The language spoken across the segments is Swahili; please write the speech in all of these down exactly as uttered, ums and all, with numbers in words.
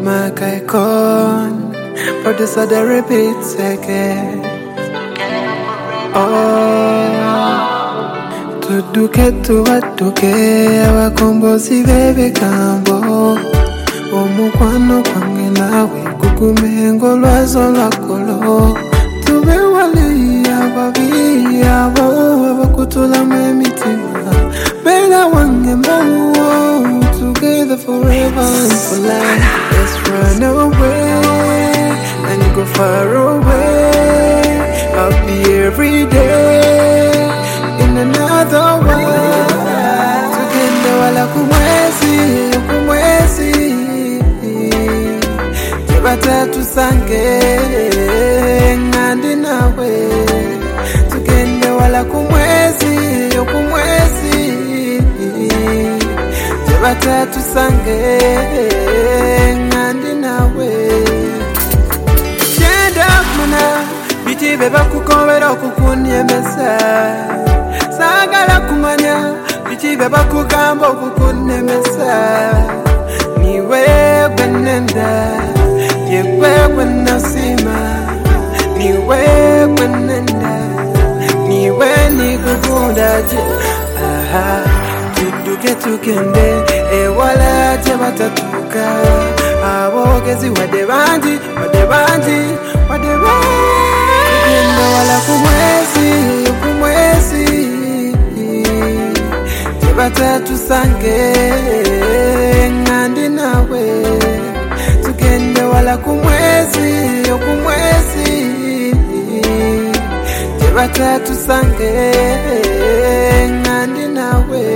Make icon, but this are the repeats again. Oh, to do get to what to get, our combo si baby cambo. Omukwano kwange nawe kukumengo lwazo lwakolo. Tube wali ababi abo abakutula mwemitima. Bela wange mbo, together forever and for life. Let's run away and go far away. I'll be every day in another world. Together wala kumwezi, kumwezi. Jebata tusange ngandi nawe. Together wala kumwezi, kumwezi. Jebata tusange ngandi nawe. Jenda muna biti beba kukobera okukunyemesa. Sagala kumanya biti beba kugamba okukunyemesa. Niwe gwenenda yewe gwenasima. Niwe gwenenda niwe nikukunda je. Aha tuduke tukende ewala tebatatuka. Abogezi wade banji wade banji wade banji. Tugenda wala kumwezi kumwezi. Tebata tusange ngandi nawe. Tugenda wala kumwezi kumwezi. Tebata tusange ngandi nawe.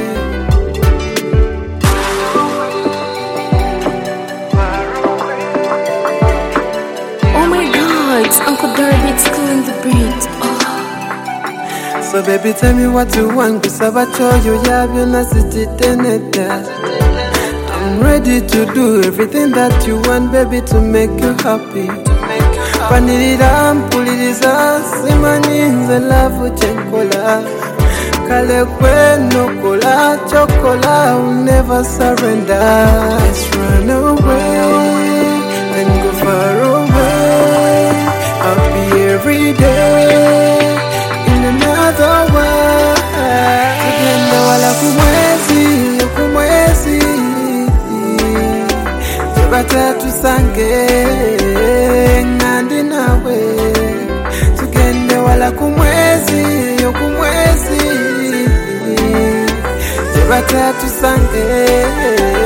Uncle Darby's killing the beat. Oh. So baby, tell me what you want, cause I've told you, yeah, you're not sitting there. I'm ready to do everything that you want, baby, to make you happy. Paniriram, puliriza, simaninze love chenkola. Kale kwe no kola, chokola, will never surrender. Let's run away and go far away. I'll be every day in another world. Tugenda wala kumwezi, kumwezi. Tebata tusange ngandi nawe. Tugenda wala kumwezi, kumwezi. Tebata tusange